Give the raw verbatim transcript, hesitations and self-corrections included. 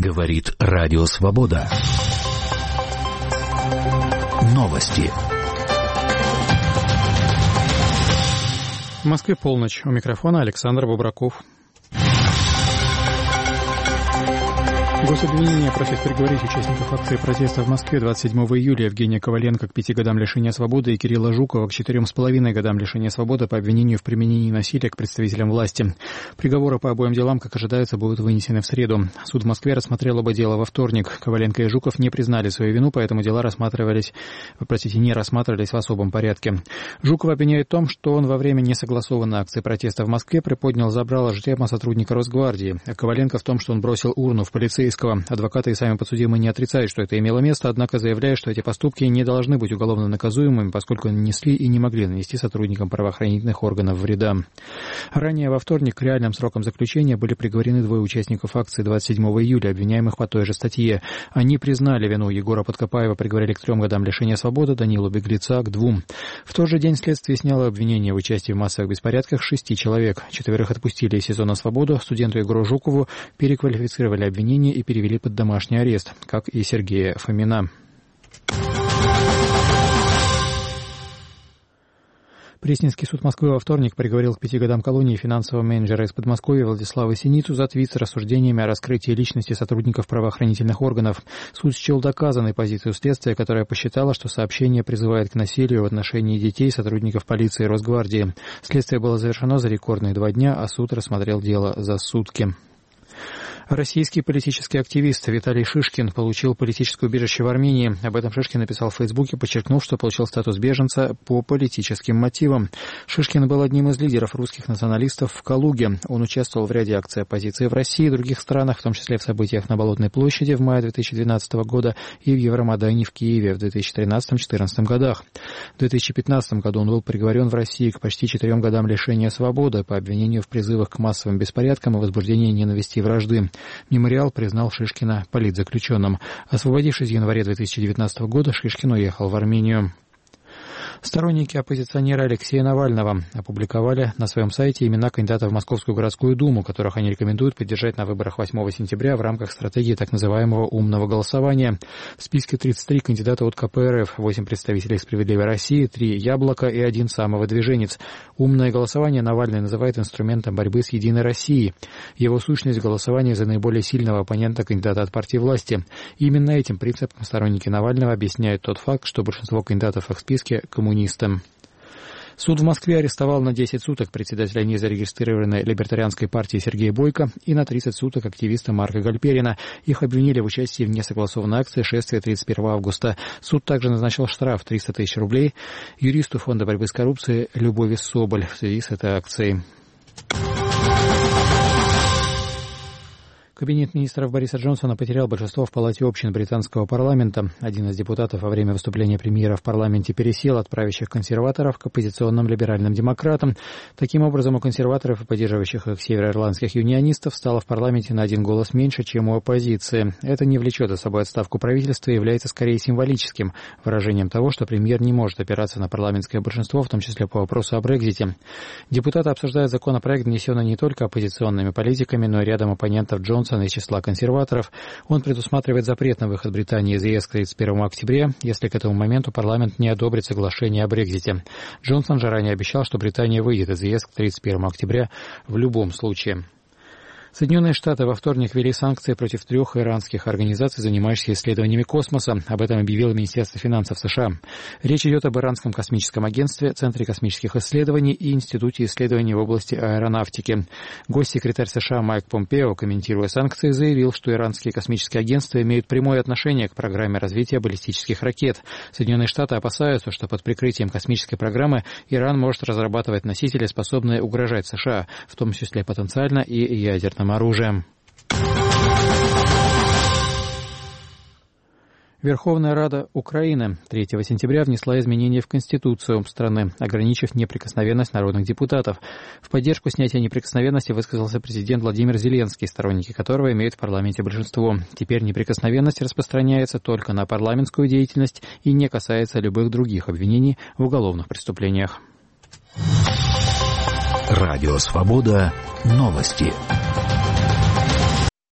Говорит Радио Свобода. Новости. В Москве полночь. У микрофона Александр Бобраков. Гособвинение просит приговорить участников акции протеста в Москве двадцать седьмого июля Евгения Коваленко к пяти годам лишения свободы и Кирилла Жукова к четырем с половиной годам лишения свободы по обвинению в применении насилия к представителям власти. Приговоры по обоим делам, как ожидается, будут вынесены в среду. Суд в Москве рассмотрел оба дела во вторник. Коваленко и Жуков не признали свою вину, поэтому дела рассматривались, простите, не рассматривались в особом порядке. Жукова обвиняют в том, что он во время несогласованной акции протеста в Москве приподнял забрало шлема сотрудника Росгвардии, а Коваленко в том, что он бросил урну в полицейского. Адвокаты и сами подсудимые не отрицают, что это имело место, однако заявляют, что эти поступки не должны быть уголовно наказуемыми, поскольку нанесли и не могли нанести сотрудникам правоохранительных органов вреда. Ранее во вторник к реальным срокам заключения были приговорены двое участников акции двадцать седьмого июля, обвиняемых по той же статье. Они признали вину. Егора Подкопаева приговорили к трем годам лишения свободы, Данилу Беглеца к двум. В тот же день следствие сняло обвинение в участии в массовых беспорядках шести человек. Четверых отпустили из СИЗО на свободу, студенту Егору Жукову переквалифицировали обвинение и перевели под домашний арест, как и Сергея Фомина. Пресненский суд Москвы во вторник приговорил к пяти годам колонии финансового менеджера из Подмосковья Владислава Синицу за твит с рассуждениями о раскрытии личности сотрудников правоохранительных органов. Суд счел доказанной позицию следствия, которая посчитала, что сообщение призывает к насилию в отношении детей сотрудников полиции и Росгвардии. Следствие было завершено за рекордные два дня, а суд рассмотрел дело за сутки. Российский политический активист Виталий Шишкин получил политическое убежище в Армении. Об этом Шишкин написал в Фейсбуке, подчеркнув, что получил статус беженца по политическим мотивам. Шишкин был одним из лидеров русских националистов в Калуге. Он участвовал в ряде акций оппозиции в России и других странах, в том числе в событиях на Болотной площади в мае две тысячи двенадцатого года и в Евромайдане в Киеве в две тысячи тринадцатом — две тысячи четырнадцатом годах. В две тысячи пятнадцатом году он был приговорен в России к почти четырем годам лишения свободы по обвинению в призывах к массовым беспорядкам и возбуждении ненависти и вражды. Мемориал признал Шишкина политзаключенным. Освободившись в январе две тысячи девятнадцатого года, Шишкин уехал в Армению. Сторонники оппозиционера Алексея Навального опубликовали на своем сайте имена кандидатов в Московскую городскую думу, которых они рекомендуют поддержать на выборах восьмого сентября в рамках стратегии так называемого умного голосования. В списке тридцать три кандидата от ка пэ эр эф, восемь представителей «Справедливой России», три «Яблоко» и один самовыдвиженец. Умное голосование Навальный называет инструментом борьбы с «Единой Россией». Его сущность — голосование за наиболее сильного оппонента кандидата от партии власти. Именно этим принципом сторонники Навального объясняют тот факт, что большинство кандидатов в их списке — коммунистам. Суд в Москве арестовал на десять суток председателя незарегистрированной либертарианской партии Сергея Бойко и на тридцать суток активиста Марка Гальперина. Их обвинили в участии в несогласованной акции шествия тридцать первого августа. Суд также назначил штраф триста тысяч рублей юристу Фонда борьбы с коррупцией Любови Соболь в связи с этой акцией. Кабинет министров Бориса Джонсона потерял большинство в Палате общин британского парламента. Один из депутатов во время выступления премьера в парламенте пересел от правящих консерваторов к оппозиционным либеральным демократам. Таким образом, у консерваторов и поддерживающих их североирландских юнионистов стало в парламенте на один голос меньше, чем у оппозиции. Это не влечет за собой отставку правительства и является скорее символическим выражением того, что премьер не может опираться на парламентское большинство, в том числе по вопросу о Брексите. Депутаты обсуждают законопроект, внесенный не только оппозиционными политиками, но и рядом оппонентов Джонсона из числа консерваторов. Он предусматривает запрет на выход Британии из ЕС к тридцать первому октября, если к этому моменту парламент не одобрит соглашение о Брексите. Джонсон же ранее обещал, что Британия выйдет из ЕС к тридцать первому октября в любом случае. Соединенные Штаты во вторник ввели санкции против трех иранских организаций, занимающихся исследованиями космоса. Об этом объявило Министерство финансов США. Речь идет об Иранском космическом агентстве, Центре космических исследований и Институте исследований в области аэронавтики. Госсекретарь США Майк Помпео, комментируя санкции, заявил, что иранские космические агентства имеют прямое отношение к программе развития баллистических ракет. Соединенные Штаты опасаются, что под прикрытием космической программы Иран может разрабатывать носители, способные угрожать США, в том числе потенциально и ядерным оружием. Верховная Рада Украины третьего сентября внесла изменения в Конституцию страны, ограничив неприкосновенность народных депутатов. В поддержку снятия неприкосновенности высказался президент Владимир Зеленский, сторонники которого имеют в парламенте большинство. Теперь неприкосновенность распространяется только на парламентскую деятельность и не касается любых других обвинений в уголовных преступлениях. Радио Свобода. Новости.